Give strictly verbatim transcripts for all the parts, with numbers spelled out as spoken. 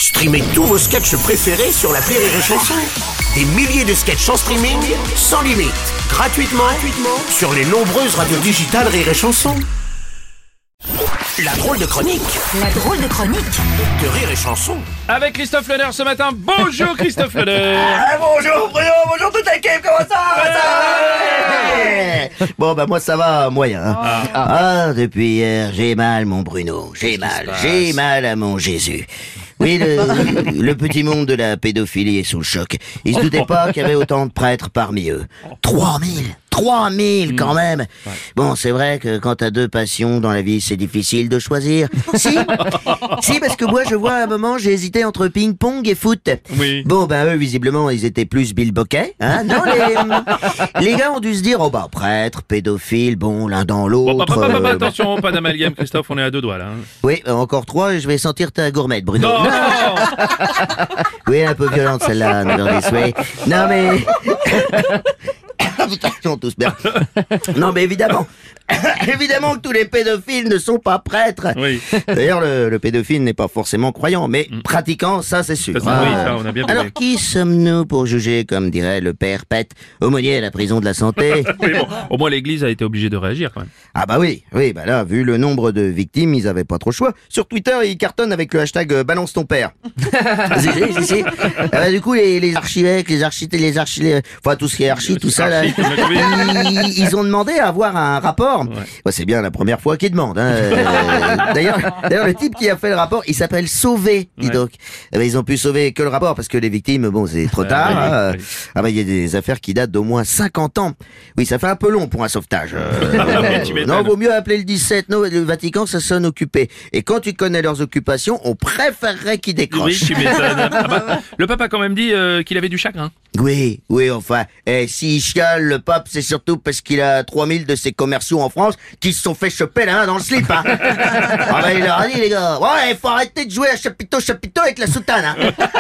Streamez tous vos sketchs préférés sur l'appli Rire et Chanson. Des milliers de sketchs en streaming, sans limite, gratuitement, gratuitement sur les nombreuses radios digitales Rire et Chanson. La drôle de chronique La drôle de chronique de Rire et Chanson. Avec Christophe Leder ce matin. Bonjour Christophe Leder. Ah, bonjour Bruno, bonjour toute l'équipe, comment ça va, ça va? Bon bah moi ça va moyen hein. ah. ah depuis hier j'ai mal mon Bruno, j'ai mal, j'ai mal à mon Jésus. Oui, le, le petit monde de la pédophilie est sous le choc. Ils se doutaient pas qu'il y avait autant de prêtres parmi eux. Trois mille trois mille quand même. Ouais. Bon, c'est vrai que quand t'as deux passions dans la vie, c'est difficile de choisir. Si, si, parce que moi, je vois à un moment, j'ai hésité entre ping-pong et foot. Oui. Bon, ben eux, visiblement, ils étaient plus Bill Bokeh. Hein non, les, les gars ont dû se dire, oh bah, prêtre, pédophile, bon, l'un dans l'autre. Bon, pas, pas, pas, pas, euh, attention, pas d'amalgame, Christophe, on est à deux doigts là. Hein. Oui, encore trois, et je vais sentir ta gourmette, Bruno. Non, non. Oui, un peu violente celle-là, never this way. Non mais... Putain, ils sont tous bien. Non mais évidemment, évidemment que tous les pédophiles ne sont pas prêtres. Oui. D'ailleurs, le, le pédophile n'est pas forcément croyant, mais Mm. pratiquant, ça c'est sûr. Ça, oui, ça, on a bien Alors compris. qui sommes-nous pour juger, comme dirait le père Pet, aumônier à la prison de la santé? Oui, bon, au moins l'église a été obligée de réagir quand même. Ah bah oui, oui, bah là, vu le nombre de victimes, ils avaient pas trop le choix. Sur Twitter, ils cartonnent avec le hashtag euh, balance ton père. si, si, si, si. Ah bah, du coup, les, les archivèques, les architectes, les archi, les- enfin tout ce qui est archi, tout ça là, Archi, comme le Covid. ils, ils ont demandé à avoir un rapport. Ouais. Bah, c'est bien la première fois qu'ils demandent. Hein. Euh, D'ailleurs, d'ailleurs, le type qui a fait le rapport, il s'appelle Sauvé, dis Ouais. donc. Eh ben, ils ont pu sauver que le rapport parce que les victimes, bon, c'est trop tard. oui, hein. oui. Ah bah il y a des affaires qui datent d'au moins cinquante ans. Oui, ça fait un peu long pour un sauvetage. Euh, Ah oui, tu m'étonnes. non, vaut mieux appeler le dix-sept. Non, le Vatican, ça sonne occupé. Et quand tu connais leurs occupations, on préférerait qu'ils Oui, décrochent. tu m'étonnes. Ah bah, le pape a quand même dit euh, qu'il avait du chagrin. Oui, oui, enfin, eh, s'il chiale, le pape, c'est surtout parce qu'il a trois mille de ses commerciaux en France qui se sont fait choper la main dans le slip, hein. Ah bah, il leur a dit, les gars, ouais, il faut arrêter de jouer à chapiteau, chapiteau avec la soutane, hein.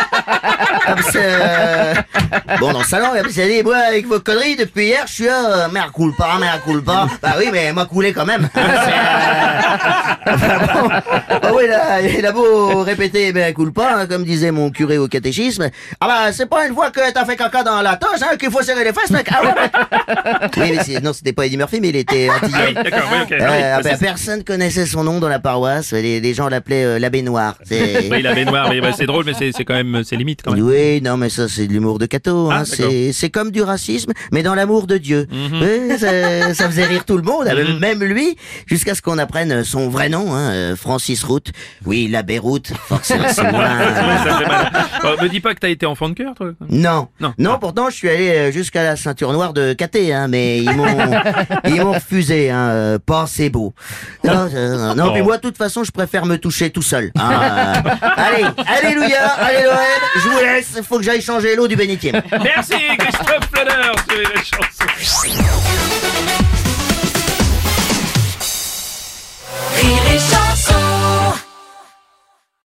Comme ça, euh... Bon, dans le salon, il a dit, moi, avec vos conneries, depuis hier, je suis là, euh, merde, coule pas, merde, coule pas. Bah oui, mais moi, coulé quand même. Hein, c'est, euh... enfin, bon. Bah oui, là, il a beau répéter, mais coule pas, hein, comme disait mon curé au catéchisme. Ah bah, c'est pas une fois que t'as fait caca dans la toge, hein, qu'il faut serrer les fesses, mec. Ah ouais, mec. Oui, mais c'est- non, c'était pas Eddie Murphy, mais il était Ah antillais. oui, d'accord, oui, ok. Euh, Ah oui, ah bah, c'est- personne connaissait son nom dans la paroisse. Les, les gens l'appelaient euh, l'abbé noir. C'est... Oui, la baignoire, mais bah, c'est drôle, mais c'est c'est quand même, c'est limite quand même. Oui, non, mais ça, c'est de l'humour de Cato. Ah, Hein. d'accord. C'est, c'est comme du racisme, mais dans l'amour de Dieu. Mhm. Oui, ça, ça faisait rire tout le monde, Mhm. même lui, jusqu'à ce qu'on apprenne son vrai nom, hein, euh, Francis Route. Oui, l'abbé Route, forcément, c'est moi. Ça fait mal. Bon, me dis pas que t'as été enfant de cœur, toi. Non, Non. non, Ah. pourtant, je suis allé euh, jusqu'à la ceinture noire de Caté, hein, mais ils m'ont, ils m'ont refusé, hein, euh, pas c'est beau. Non, euh, non, non, Oh. puis moi, de toute façon, je préfère me toucher tout seul. Hein, euh, allez, alléluia, allez l'O M, je vous laisse, faut que j'aille changer l'eau du bénitier. Merci Christophe Leder sur les chansons.